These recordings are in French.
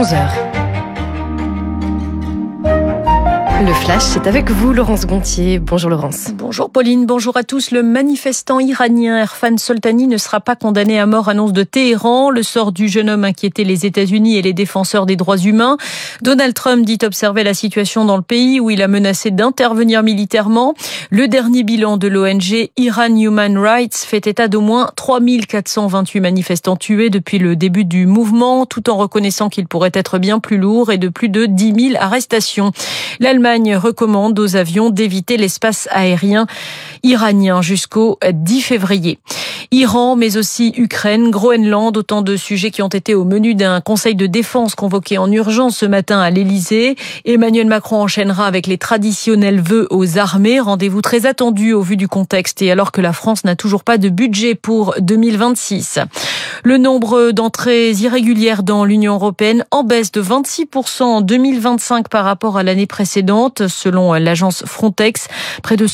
11h. Le Flash, c'est avec vous, Laurence Gontier. Bonjour Laurence. Bonjour Pauline, bonjour à tous. Le manifestant iranien Erfan Soltani ne sera pas condamné à mort, annonce de Téhéran. Le sort du jeune homme inquiétait les États-Unis et les défenseurs des droits humains. Donald Trump dit observer la situation dans le pays où il a menacé d'intervenir militairement. Le dernier bilan de l'ONG Iran Human Rights fait état d'au moins 3428 manifestants tués depuis le début du mouvement, tout en reconnaissant qu'il pourrait être bien plus lourd et de plus de 10 000 arrestations. L'Allemagne recommande aux avions d'éviter l'espace aérien iranien jusqu'au 10 février. Iran, mais aussi Ukraine, Groenland, autant de sujets qui ont été au menu d'un conseil de défense convoqué en urgence ce matin à l'Elysée. Emmanuel Macron enchaînera avec les traditionnels vœux aux armées. Rendez-vous très attendu au vu du contexte et alors que la France n'a toujours pas de budget pour 2026. Le nombre d'entrées irrégulières dans l'Union européenne en baisse de 26% en 2025 par rapport à l'année précédente. Selon l'agence Frontex, près de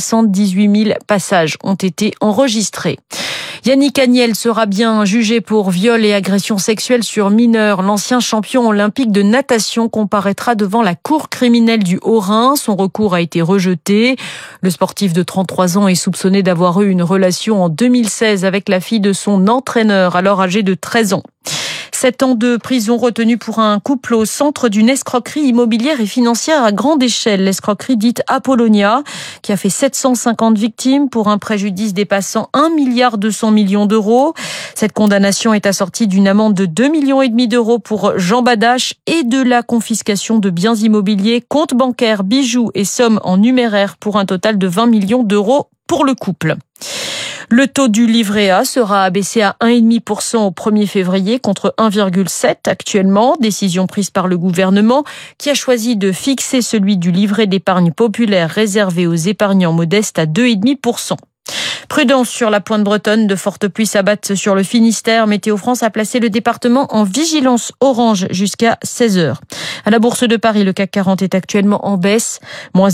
178 000 passages ont été enregistrés. Yannick Agnel sera bien jugé pour viol et agression sexuelle sur mineurs. L'ancien champion olympique de natation comparaîtra devant la cour criminelle du Haut-Rhin. Son recours a été rejeté. Le sportif de 33 ans est soupçonné d'avoir eu une relation en 2016 avec la fille de son entraîneur, alors âgé de 13 ans. 7 ans de prison retenus pour un couple au centre d'une escroquerie immobilière et financière à grande échelle. L'escroquerie dite Apollonia, qui a fait 750 victimes pour un préjudice dépassant 1,2 milliard d'euros. Cette condamnation est assortie d'une amende de 2,5 millions d'euros pour Jean Badache et de la confiscation de biens immobiliers, comptes bancaires, bijoux et sommes en numéraire pour un total de 20 millions d'euros pour le couple. Le taux du livret A sera abaissé à 1,5% au 1er février contre 1,7% actuellement. Décision prise par le gouvernement qui a choisi de fixer celui du livret d'épargne populaire réservé aux épargnants modestes à 2,5%. Prudence sur la pointe bretonne, de fortes pluies s'abattent sur le Finistère. Météo France a placé le département en vigilance orange jusqu'à 16h. À la Bourse de Paris, le CAC 40 est actuellement en baisse, moins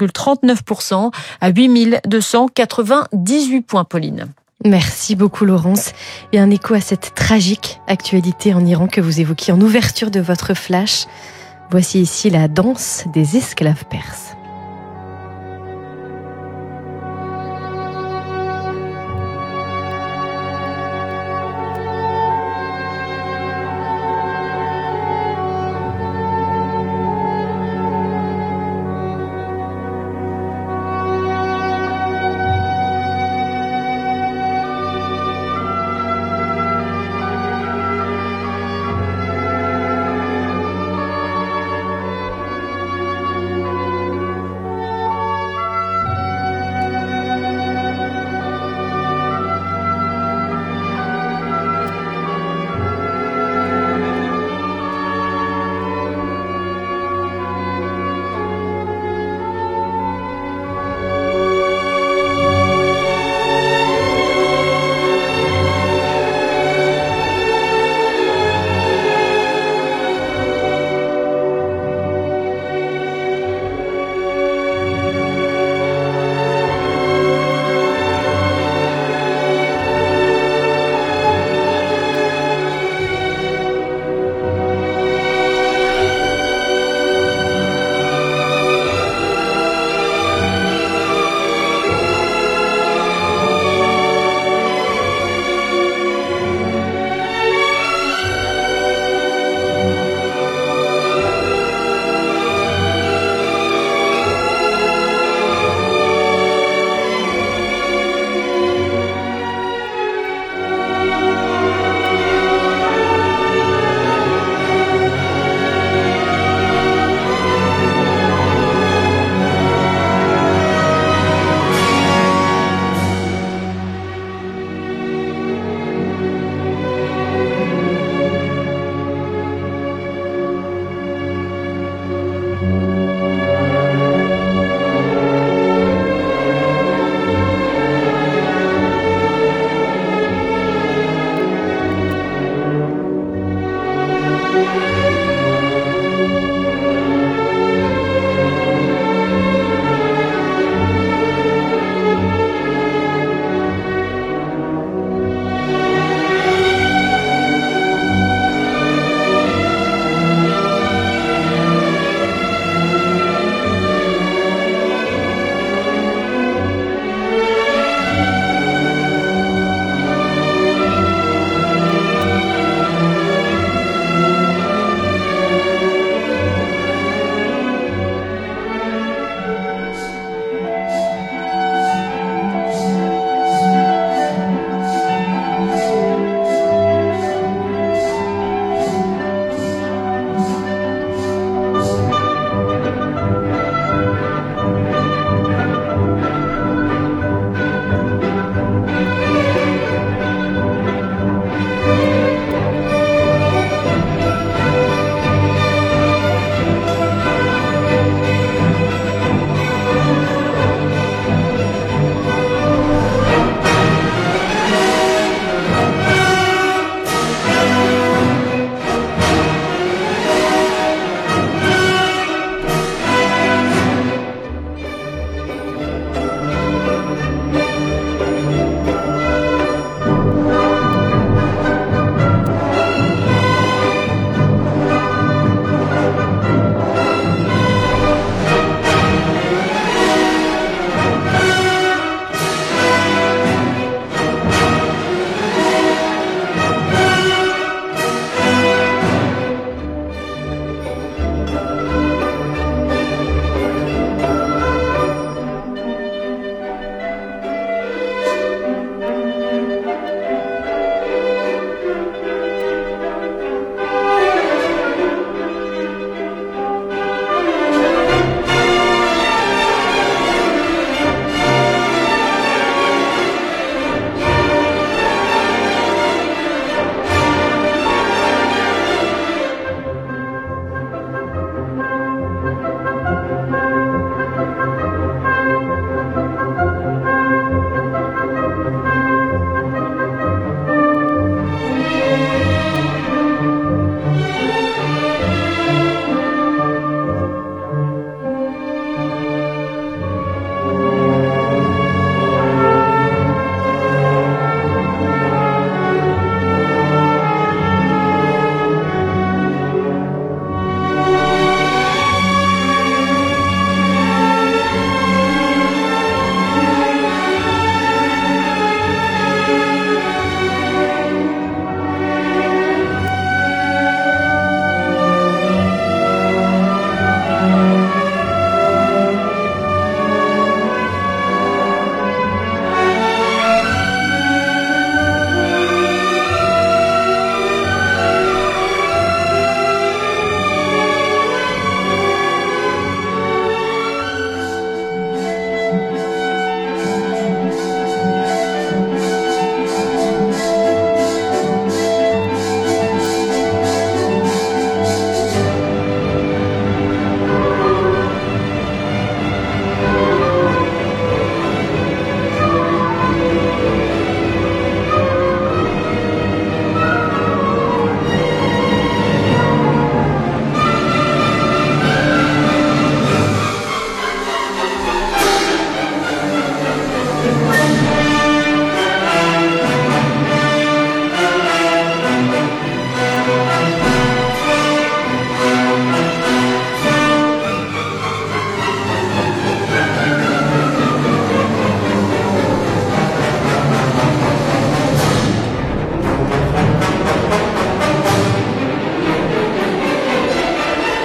0,39% à 8298 points, Pauline. Merci beaucoup Laurence. Et un écho à cette tragique actualité en Iran que vous évoquiez en ouverture de votre flash. Voici ici la danse des esclaves perses.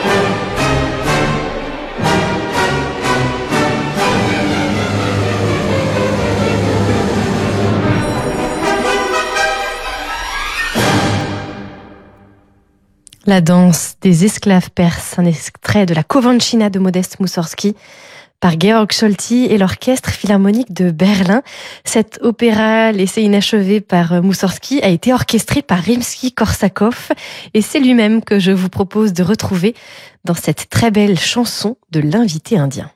La danse des esclaves perses, un extrait de la Kovanchina de Modeste Moussorgsky par Georg Scholti et l'Orchestre Philharmonique de Berlin. Cet opéra laissé inachevé par Moussorgsky a été orchestré par Rimsky-Korsakov et c'est lui-même que je vous propose de retrouver dans cette très belle chanson de l'invité indien.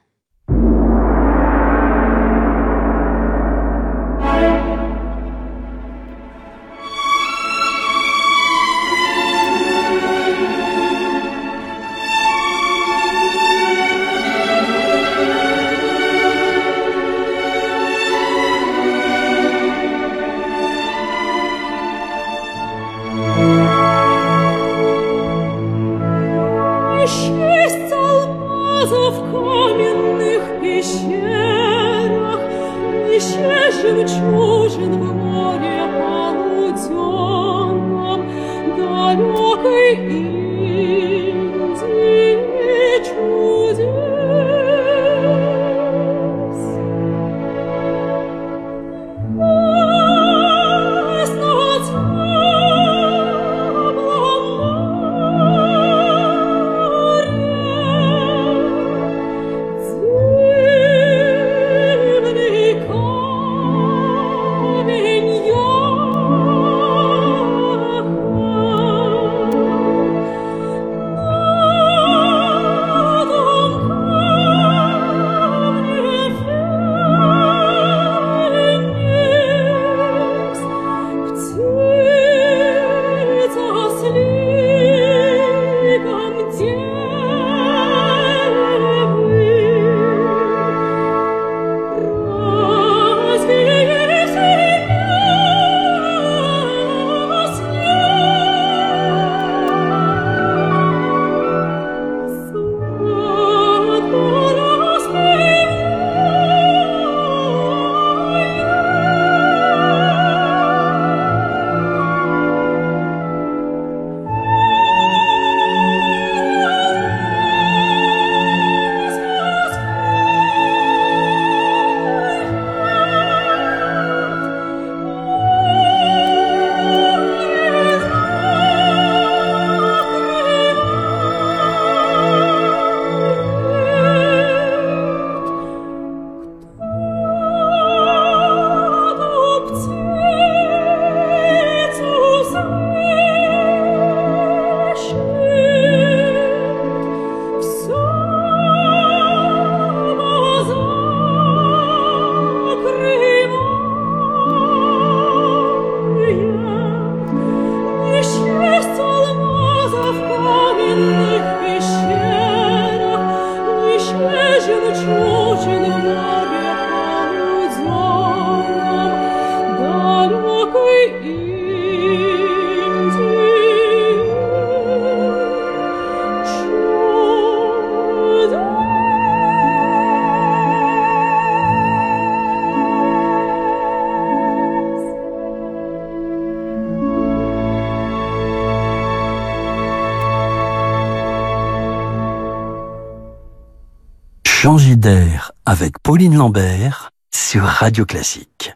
Changer d'air avec Pauline Lambert sur Radio Classique.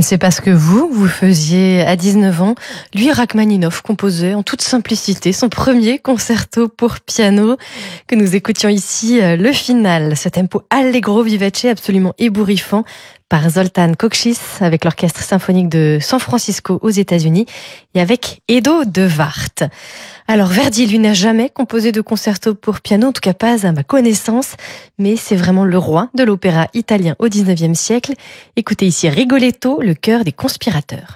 ne sait pas ce que vous faisiez à 19 ans. Lui, Rachmaninov, composait en toute simplicité son premier concerto pour piano que nous écoutions ici, le final. Ce tempo allegro vivace absolument ébouriffant par Zoltán Kocsis avec l'Orchestre symphonique de San Francisco aux États-Unis et avec Edo de Wart. Alors Verdi, lui, n'a jamais composé de concerto pour piano, en tout cas pas à ma connaissance, mais c'est vraiment le roi de l'opéra italien au XIXe siècle. Écoutez ici Rigoletto, le chœur des conspirateurs.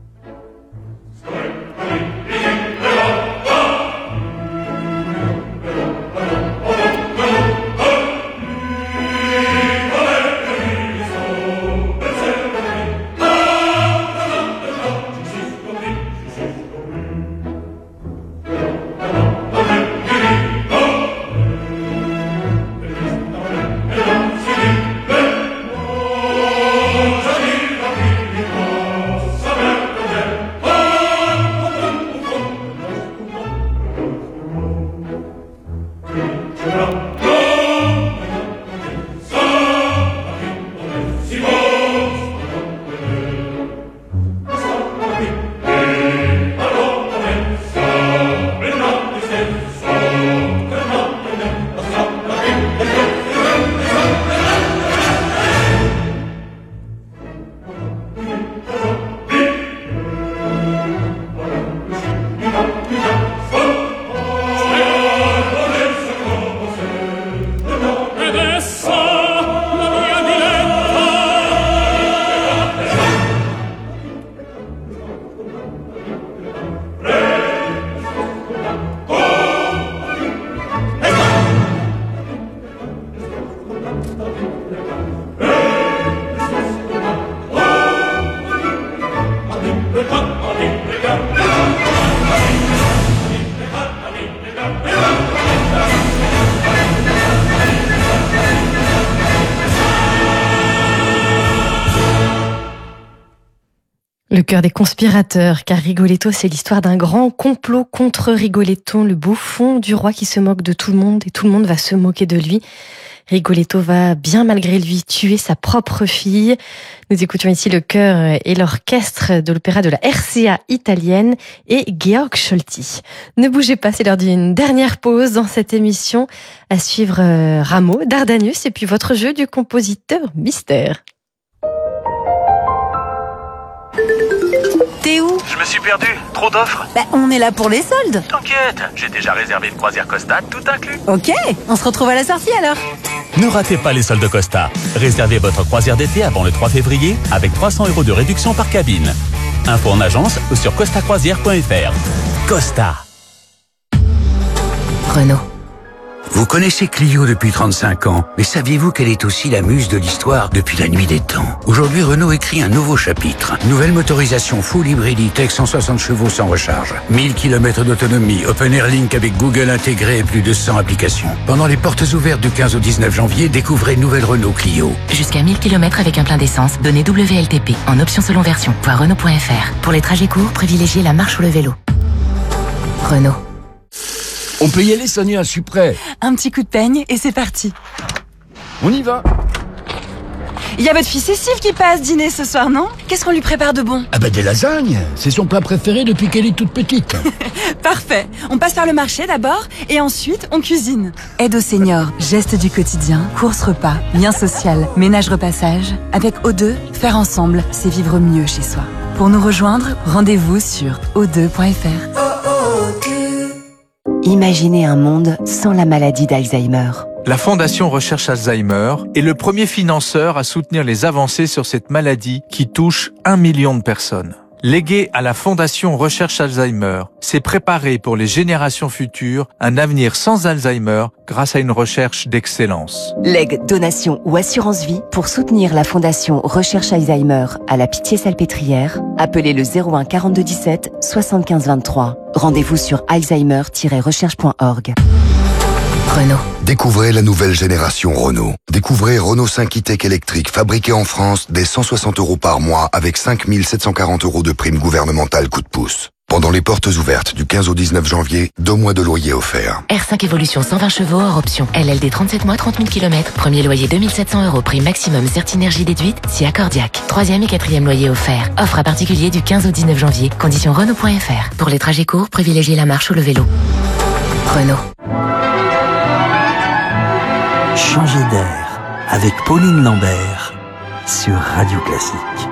Le chœur des conspirateurs, car Rigoletto, c'est l'histoire d'un grand complot contre Rigoletto, le bouffon du roi qui se moque de tout le monde et tout le monde va se moquer de lui. Rigoletto va, bien malgré lui, tuer sa propre fille. Nous écoutions ici le chœur et l'orchestre de l'opéra de la RCA italienne et Georg Scholti. Ne bougez pas, c'est l'heure d'une dernière pause dans cette émission. À suivre Rameau, Dardanius et puis votre jeu du compositeur mystère. T'es où? Je me suis perdu, trop d'offres. On est là pour les soldes. T'inquiète, j'ai déjà réservé une croisière Costa, tout inclus. Ok, on se retrouve à la sortie alors. Ne ratez pas les soldes Costa. Réservez votre croisière d'été avant le 3 février avec 300 € de réduction par cabine. Info en agence ou sur costacroisière.fr. Costa. Renault. Vous connaissez Clio depuis 35 ans, mais saviez-vous qu'elle est aussi la muse de l'histoire depuis la nuit des temps? Aujourd'hui, Renault écrit un nouveau chapitre. Nouvelle motorisation full hybride E-Tech 160 chevaux sans recharge. 1000 km d'autonomie, Open Air Link avec Google intégré et plus de 100 applications. Pendant les portes ouvertes du 15 au 19 janvier, découvrez nouvelle Renault Clio. Jusqu'à 1000 km avec un plein d'essence, donnez WLTP en option selon version. Voir Renault.fr. Pour les trajets courts, privilégiez la marche ou le vélo. Renault. On peut y aller, Sonia, je suis prêt. Un petit coup de peigne et c'est parti. On y va. Il y a votre fille Cécile qui passe dîner ce soir, non? Qu'est-ce qu'on lui prépare de bon? Des lasagnes. C'est son plat préféré depuis qu'elle est toute petite. Parfait. On passe par le marché d'abord et ensuite on cuisine. Aide aux seniors, gestes du quotidien, courses repas, lien social, ménage repassage. Avec O2, faire ensemble, c'est vivre mieux chez soi. Pour nous rejoindre, rendez-vous sur o2.fr. Imaginez un monde sans la maladie d'Alzheimer. La Fondation Recherche Alzheimer est le premier financeur à soutenir les avancées sur cette maladie qui touche 1 million de personnes. Léguer à la Fondation Recherche Alzheimer, c'est préparer pour les générations futures un avenir sans Alzheimer grâce à une recherche d'excellence. Legs, donation ou assurance vie pour soutenir la Fondation Recherche Alzheimer à la Pitié-Salpêtrière. Appelez le 01 42 17 75 23. Rendez-vous sur alzheimer-recherche.org. Renault. Découvrez la nouvelle génération Renault. Découvrez Renault 5 e-Tech électrique fabriqué en France dès 160 € par mois avec 5 740 € de prime gouvernementale coup de pouce. Pendant les portes ouvertes du 15 au 19 janvier, 2 mois de loyer offerts. R5 Evolution 120 chevaux hors option. LLD 37 mois, 30 000 km. Premier loyer 2700 €. Prix maximum Certinergie déduite si accordiaque. 3e et 4e loyer offert. Offre à particulier du 15 au 19 janvier. Conditions Renault.fr. Pour les trajets courts, privilégiez la marche ou le vélo. Renault. Changer d'air avec Pauline Lambert sur Radio Classique.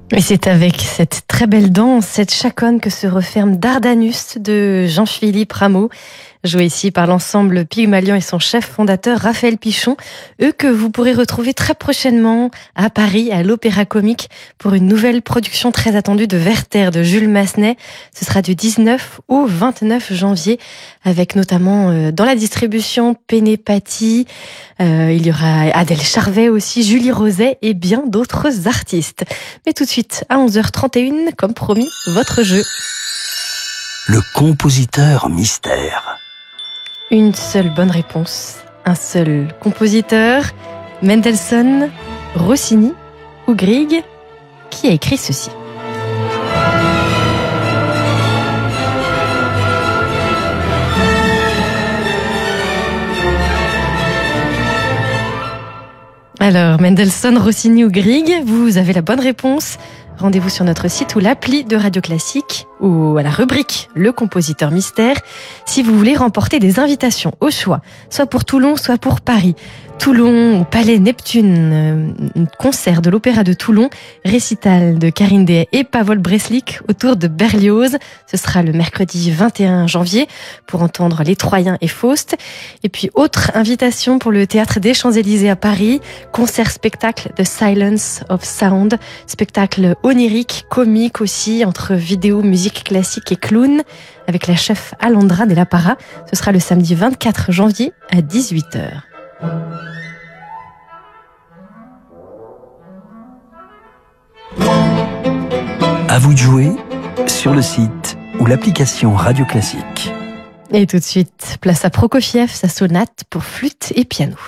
Et c'est avec cette très belle danse, cette chaconne que se referme Dardanus de Jean-Philippe Rameau, joué ici par l'ensemble Pygmalion et son chef fondateur Raphaël Pichon, eux que vous pourrez retrouver très prochainement à Paris, à l'Opéra Comique, pour une nouvelle production très attendue de Werther de Jules Massenet. Ce sera du 19 au 29 janvier, avec notamment dans la distribution Péné Paty, il y aura Adèle Charvet aussi, Julie Roset et bien d'autres artistes. Mais tout de suite, à 11h31, comme promis, votre jeu. Le compositeur mystère. Une seule bonne réponse, un seul compositeur, Mendelssohn, Rossini ou Grieg, qui a écrit ceci. Alors, Mendelssohn, Rossini ou Grieg, vous avez la bonne réponse. Rendez-vous sur notre site ou l'appli de Radio Classique ou à la rubrique Le compositeur mystère si vous voulez remporter des invitations au choix, soit pour Toulon, soit pour Paris. Toulon au Palais Neptune, concert de l'Opéra de Toulon, récital de Karine Dehaye et Pavol Breslik autour de Berlioz. Ce sera le mercredi 21 janvier pour entendre Les Troyens et Faust. Et puis autre invitation pour le Théâtre des Champs-Élysées à Paris, concert-spectacle The Silence of Sound, spectacle onirique, comique aussi, entre vidéo, musique classique et clown, avec la chef Alondra Della Parra. Ce sera le samedi 24 janvier à 18h. À vous de jouer sur le site ou l'application Radio Classique. Et tout de suite, place à Prokofiev, sa sonate pour flûte et piano.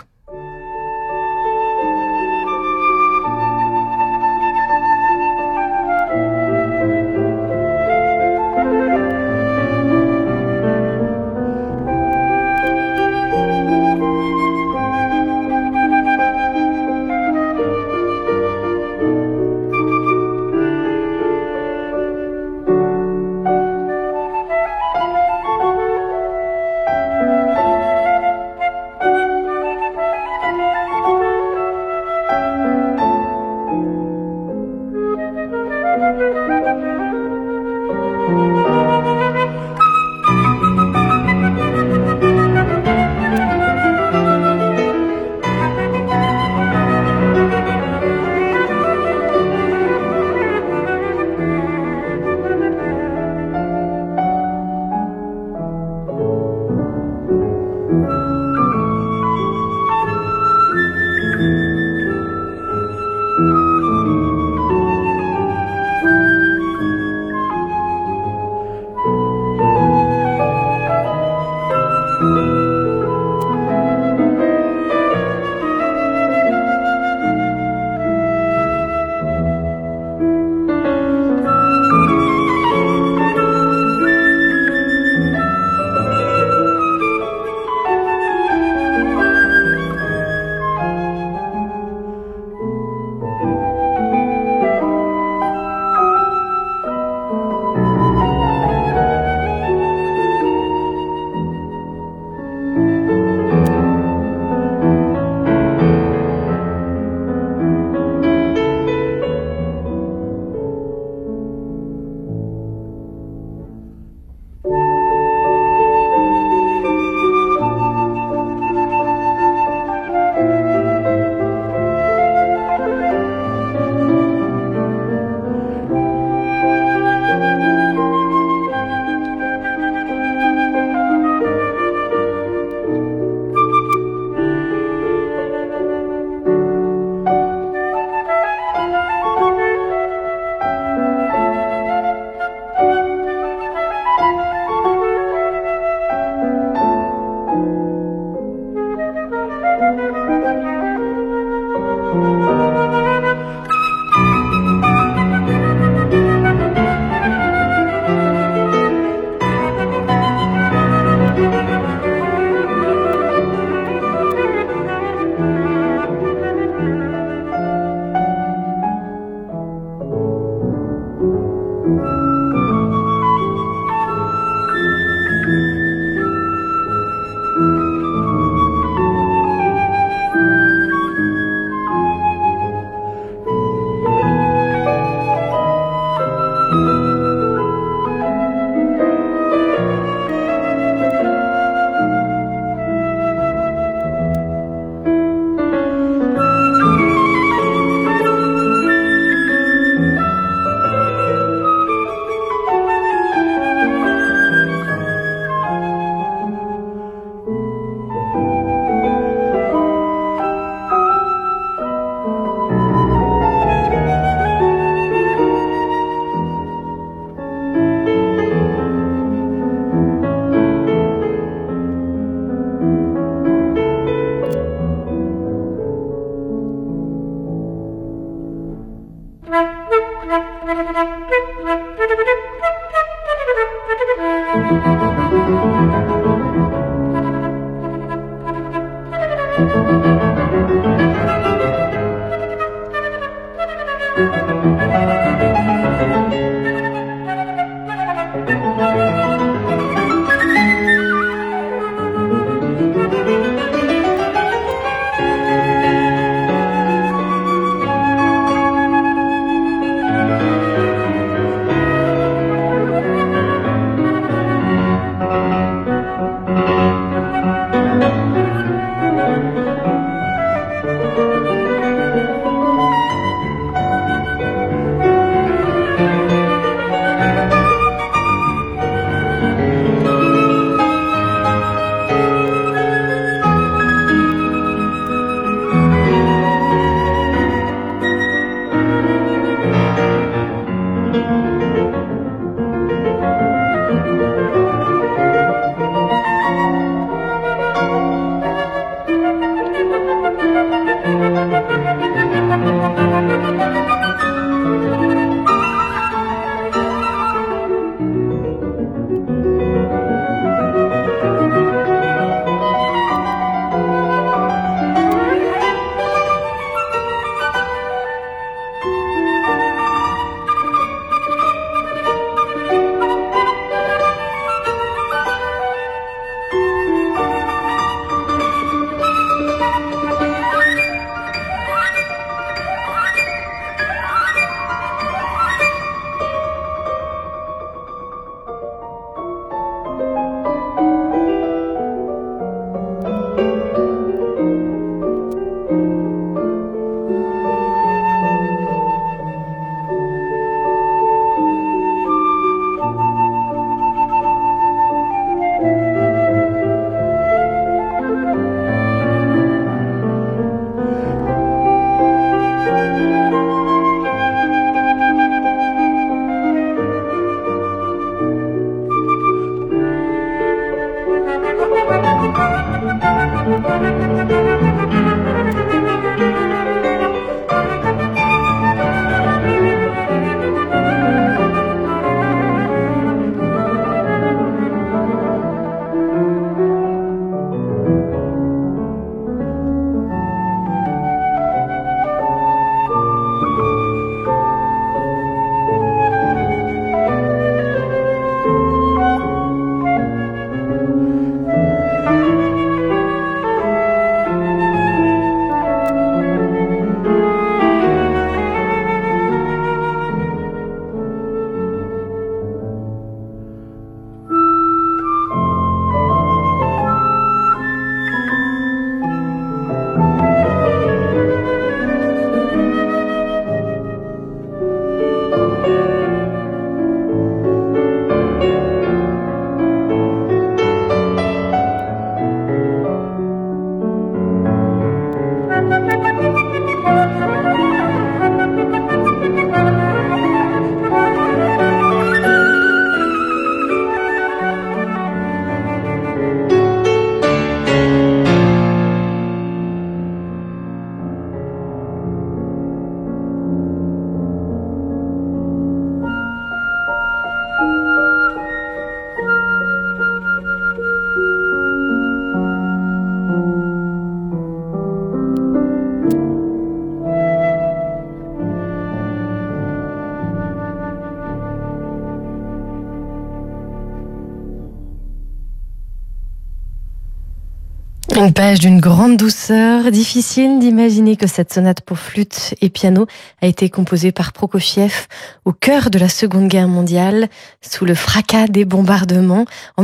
Une page d'une grande douceur. Difficile d'imaginer que cette sonate pour flûte et piano a été composée par Prokofiev au cœur de la Seconde Guerre mondiale, sous le fracas des bombardements en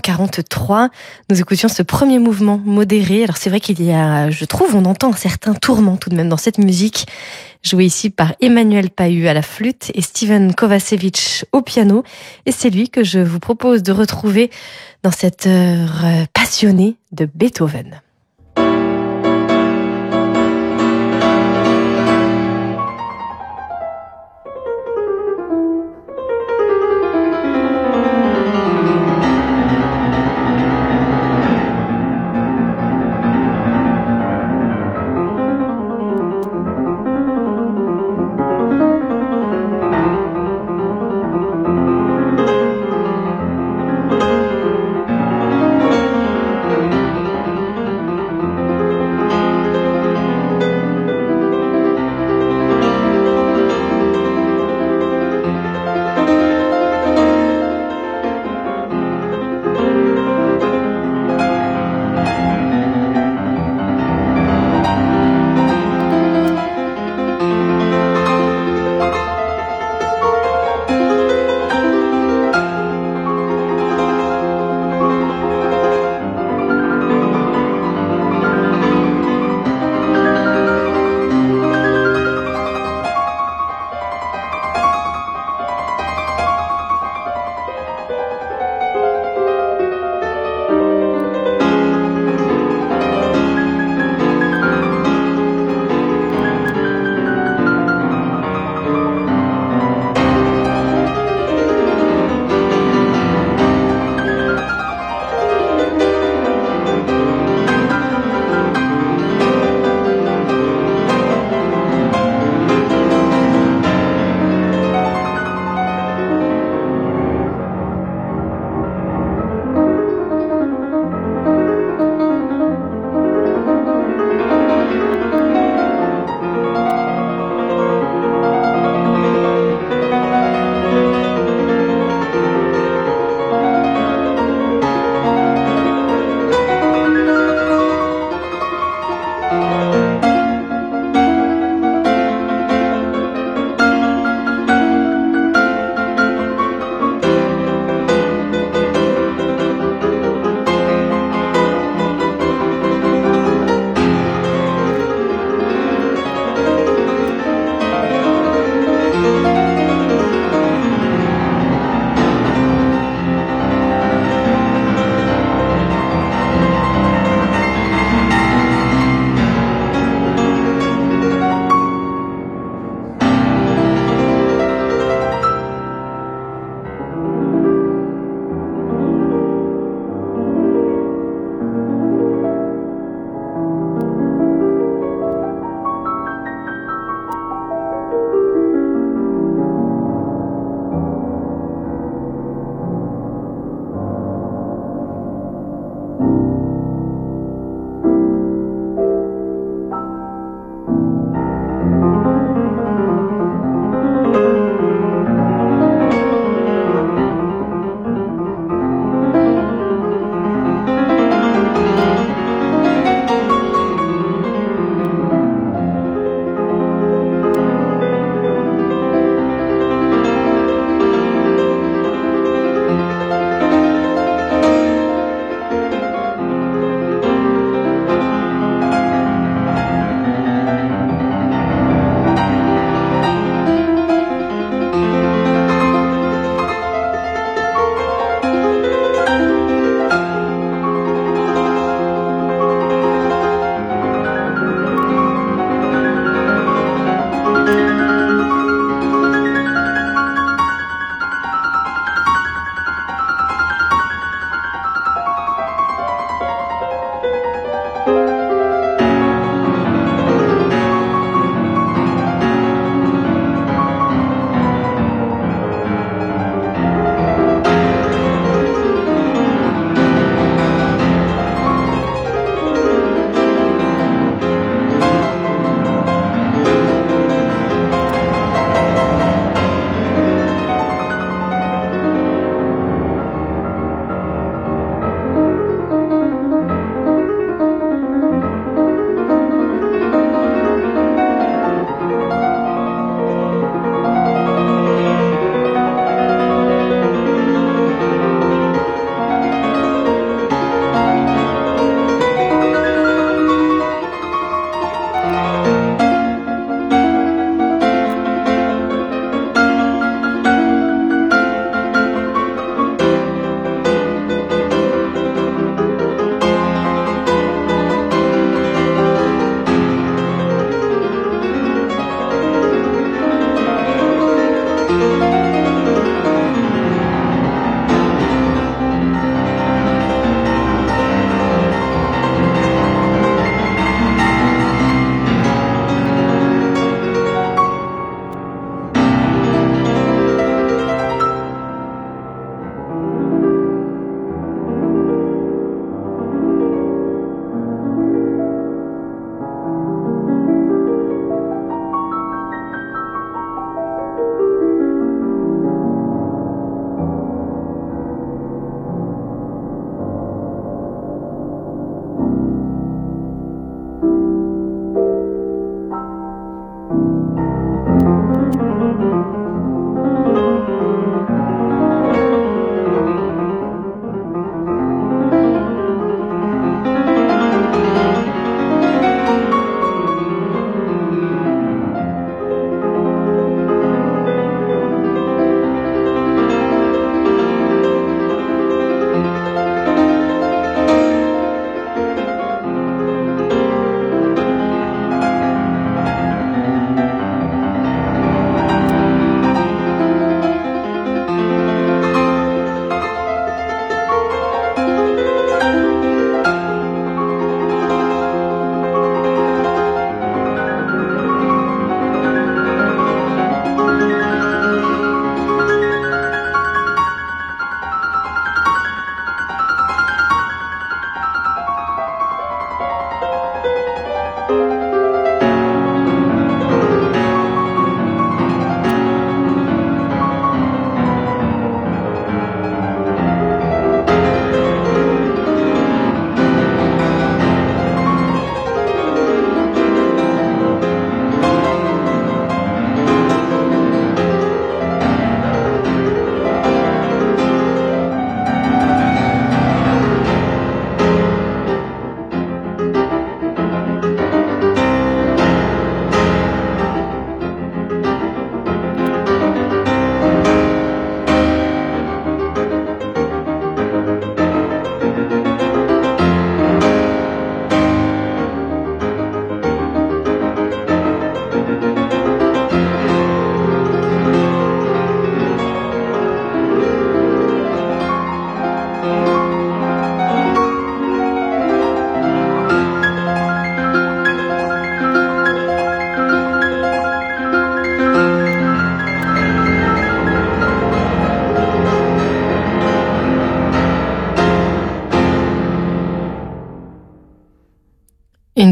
1943. Nous écoutions ce premier mouvement modéré. Alors c'est vrai qu'il y a, je trouve, on entend un certain tourment tout de même dans cette musique, joué ici par Emmanuel Pahud à la flûte et Steven Kovacevic au piano. Et c'est lui que je vous propose de retrouver dans cette heure passionnée de Beethoven.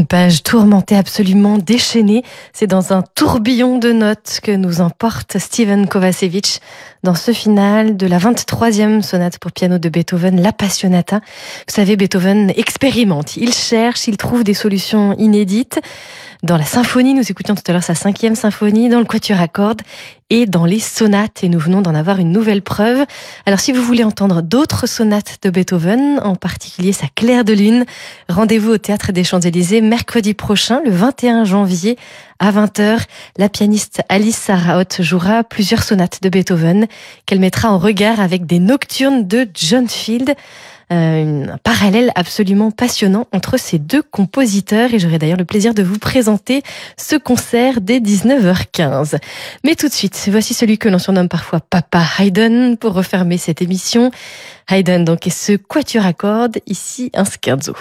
page tourmentée, absolument déchaînée. C'est dans un tourbillon de notes que nous emporte Steven Kovacevic dans ce final de la 23e sonate pour piano de Beethoven, l'Appassionata. Vous savez, Beethoven expérimente, il cherche, il trouve des solutions inédites. Dans la symphonie, nous écoutions tout à l'heure sa 5e symphonie, dans le quatuor à cordes et dans les sonates. Et nous venons d'en avoir une nouvelle preuve. Alors si vous voulez entendre d'autres sonates de Beethoven, en particulier sa Clair de Lune, rendez-vous au Théâtre des Champs-Élysées mercredi prochain, le 21 janvier à 20h. La pianiste Alice Sarraute jouera plusieurs sonates de Beethoven qu'elle mettra en regard avec des nocturnes de John Field. Un parallèle absolument passionnant entre ces deux compositeurs, et j'aurai d'ailleurs le plaisir de vous présenter ce concert dès 19h15. Mais tout de suite, voici celui que l'on surnomme parfois Papa Haydn pour refermer cette émission. Haydn donc et ce quatuor à cordes, ici un scherzo.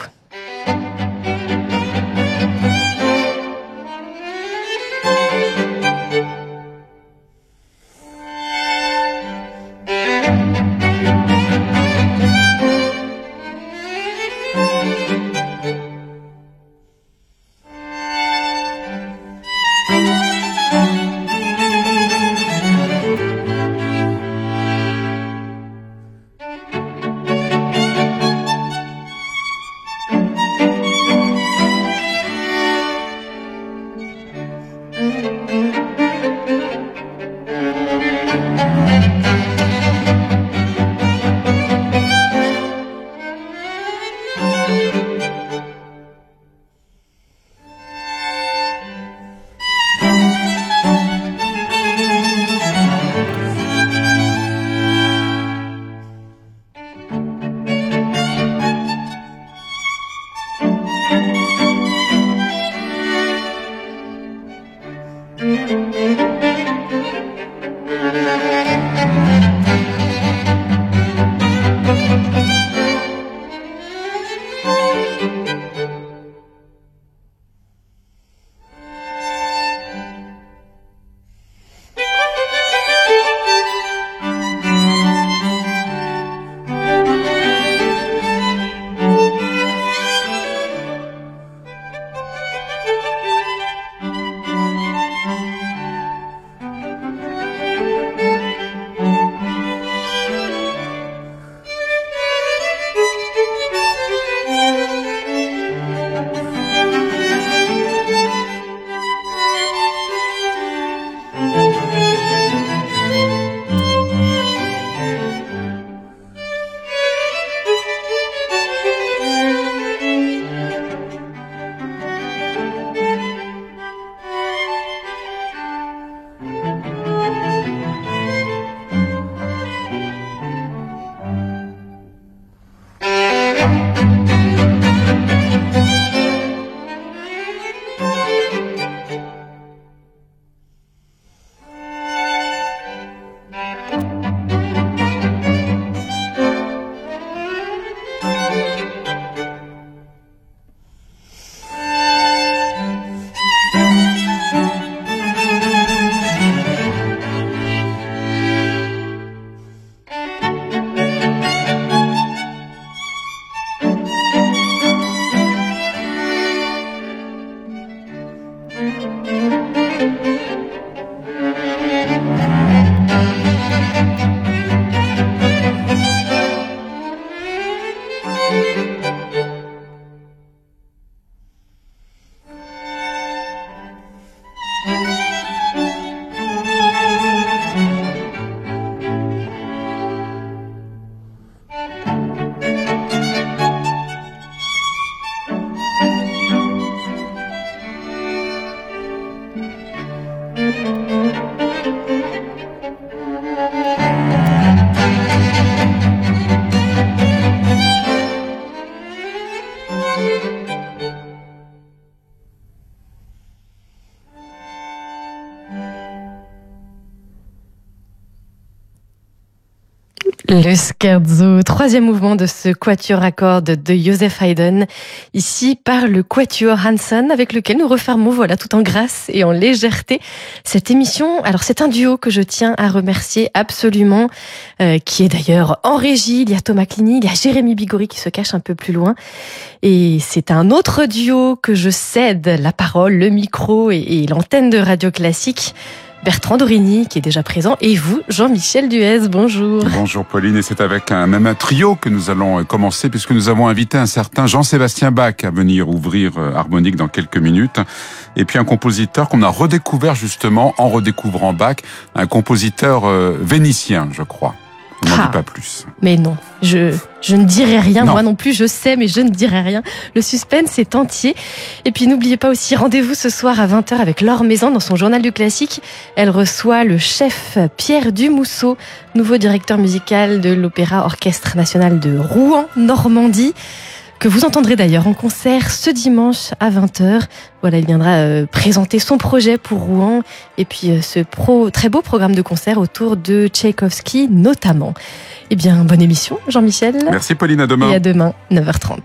Le scherzo, troisième mouvement de ce quatuor à cordes de Joseph Haydn, ici par le quatuor Hanson, avec lequel nous refermons, voilà, tout en grâce et en légèreté, cette émission. Alors c'est un duo que je tiens à remercier absolument, qui est d'ailleurs en régie. Il y a Thomas Clini, il y a Jérémy Bigori qui se cache un peu plus loin. Et c'est un autre duo que je cède la parole, le micro et l'antenne de Radio Classique. Bertrand Dorigny qui est déjà présent et vous, Jean-Michel Duez, bonjour. Bonjour Pauline, et c'est avec un trio que nous allons commencer puisque nous avons invité un certain Jean-Sébastien Bach à venir ouvrir Harmonique dans quelques minutes, et puis un compositeur qu'on a redécouvert justement en redécouvrant Bach, un compositeur vénitien je crois. On n'en dit pas plus. Mais non, je ne dirai rien. Non. Moi non plus, je sais, mais je ne dirai rien. Le suspense est entier. Et puis n'oubliez pas aussi, rendez-vous ce soir à 20h avec Laure Maison dans son journal du classique. Elle reçoit le chef Pierre Dumousseau, nouveau directeur musical de l'Opéra Orchestre National de Rouen, Normandie, que vous entendrez d'ailleurs en concert ce dimanche à 20h. Voilà, il viendra présenter son projet pour Rouen et puis ce très beau programme de concert autour de Tchaïkovski notamment. Eh bien, bonne émission, Jean-Michel. Merci Pauline, à demain. Et à demain, 9h30.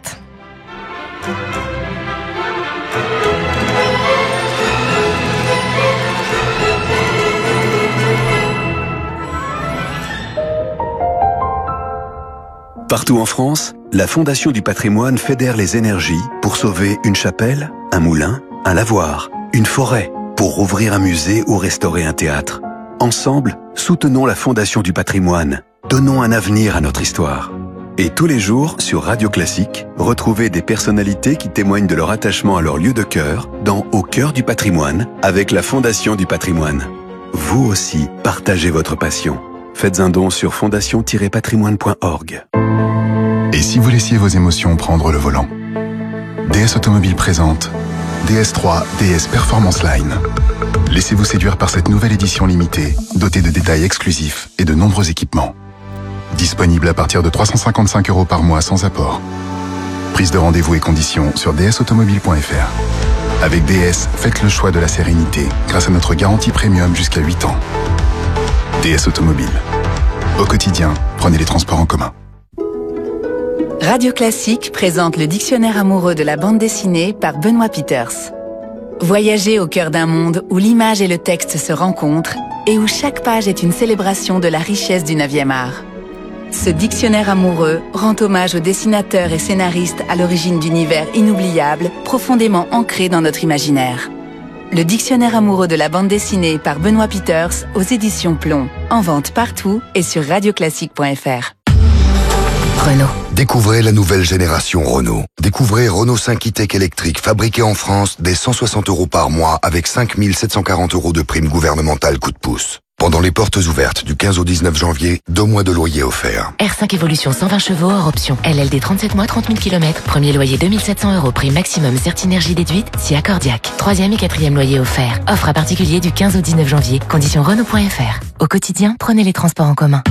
Partout en France, la Fondation du patrimoine fédère les énergies pour sauver une chapelle, un moulin, un lavoir, une forêt, pour rouvrir un musée ou restaurer un théâtre. Ensemble, soutenons la Fondation du patrimoine. Donnons un avenir à notre histoire. Et tous les jours, sur Radio Classique, retrouvez des personnalités qui témoignent de leur attachement à leur lieu de cœur dans Au cœur du patrimoine avec la Fondation du patrimoine. Vous aussi, partagez votre passion. Faites un don sur fondation-patrimoine.org. Et si vous laissiez vos émotions prendre le volant? DS Automobile présente DS3 DS Performance Line. Laissez-vous séduire par cette nouvelle édition limitée, dotée de détails exclusifs et de nombreux équipements. Disponible à partir de 355 € par mois sans apport. Prise de rendez-vous et conditions sur dsautomobile.fr. Avec DS, faites le choix de la sérénité grâce à notre garantie premium jusqu'à 8 ans. DS Automobile. Au quotidien, prenez les transports en commun. Radio Classique présente le dictionnaire amoureux de la bande dessinée par Benoît Peters. Voyagez au cœur d'un monde où l'image et le texte se rencontrent et où chaque page est une célébration de la richesse du 9e art. Ce dictionnaire amoureux rend hommage aux dessinateurs et scénaristes à l'origine d'univers inoubliables, profondément ancrés dans notre imaginaire. Le dictionnaire amoureux de la bande dessinée par Benoît Peters aux éditions Plomb. En vente partout et sur radioclassique.fr. Renault. Découvrez la nouvelle génération Renault. Découvrez Renault 5 e-Tech électrique fabriqué en France dès 160 € par mois avec 5 740 € de prime gouvernementale coup de pouce. Pendant les portes ouvertes du 15 au 19 janvier, 2 mois de loyer offerts. R5 Evolution 120 chevaux hors option. LLD 37 mois, 30 000 km. Premier loyer 2700 €. Prime maximum Certinergie déduite si accordiaque. 3e et 4e loyer offert. Offre à particulier du 15 au 19 janvier. Conditions Renault.fr. Au quotidien, prenez les transports en commun.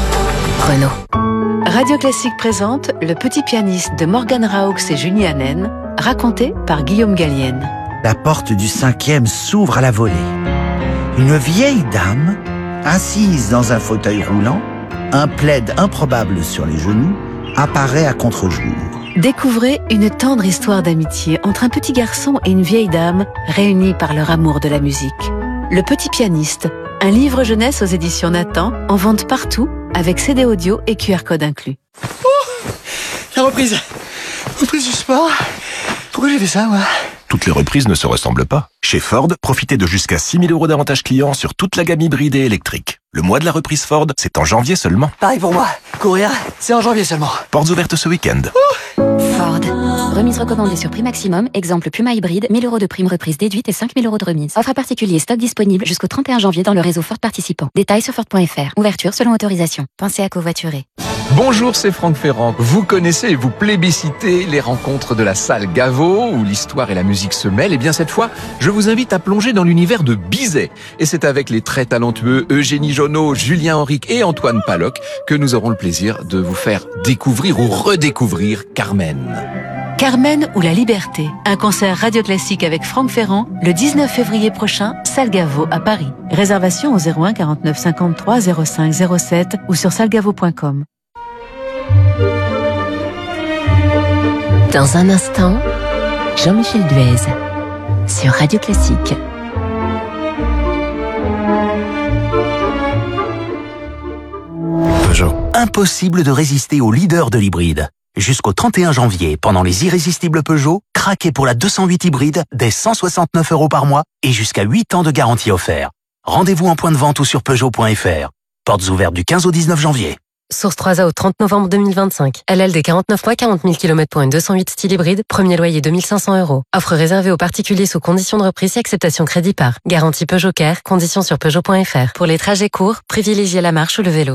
Renault. Radio Classique présente Le Petit pianiste de Morgan Raux et Julie Hanen, raconté par Guillaume Gallienne. La porte du 5e s'ouvre à la volée. Une vieille dame, assise dans un fauteuil roulant, un plaid improbable sur les genoux, apparaît à contre-jour. Découvrez une tendre histoire d'amitié entre un petit garçon et une vieille dame réunis par leur amour de la musique. Le Petit pianiste, un livre jeunesse aux éditions Nathan, en vente partout, avec CD audio et QR code inclus. La reprise du sport. Pourquoi j'ai fait ça, moi? Toutes les reprises ne se ressemblent pas. Chez Ford, profitez de jusqu'à 6 000 € d'avantages clients sur toute la gamme hybride et électrique. Le mois de la reprise Ford, c'est en janvier seulement. Pareil pour moi. Courir, c'est en janvier seulement. Portes ouvertes ce week-end. Ford. Remise recommandée sur prix maximum. Exemple Puma hybride, 1 000 € de prime reprise déduite et 5 000 € de remise. Offre à particulier, stock disponible jusqu'au 31 janvier dans le réseau Ford participant. Détails sur Ford.fr. Ouverture selon autorisation. Pensez à covoiturer. Bonjour, c'est Franck Ferrand. Vous connaissez et vous plébiscitez les rencontres de la salle Gaveau où l'histoire et la musique se mêlent. Et bien cette fois, je vous invite à plonger dans l'univers de Bizet. Et c'est avec les très talentueux Eugénie Jonot, Julien Henrique et Antoine Paloc que nous aurons le plaisir de vous faire découvrir ou redécouvrir Carmen. Carmen ou la liberté, un concert radio classique avec Franck Ferrand le 19 février prochain, Salgavo à Paris. Réservation au 01 49 53 05 07 ou sur salgavo.com. Dans un instant, Jean-Michel Duez sur Radio Classique. Peugeot. Impossible de résister au leader de l'hybride. Jusqu'au 31 janvier, pendant les irrésistibles Peugeot, craquez pour la 208 hybride dès 169 € par mois et jusqu'à 8 ans de garantie offert. Rendez-vous en point de vente ou sur Peugeot.fr. Portes ouvertes du 15 au 19 janvier. Source 3A au 30 novembre 2025. LLD 49 mois, 40 000 km pour une 208 style hybride. Premier loyer 2500 €. Offre réservée aux particuliers sous conditions de reprise et acceptation crédit par. Garantie Peugeot Care. Conditions sur Peugeot.fr. Pour les trajets courts, privilégiez la marche ou le vélo.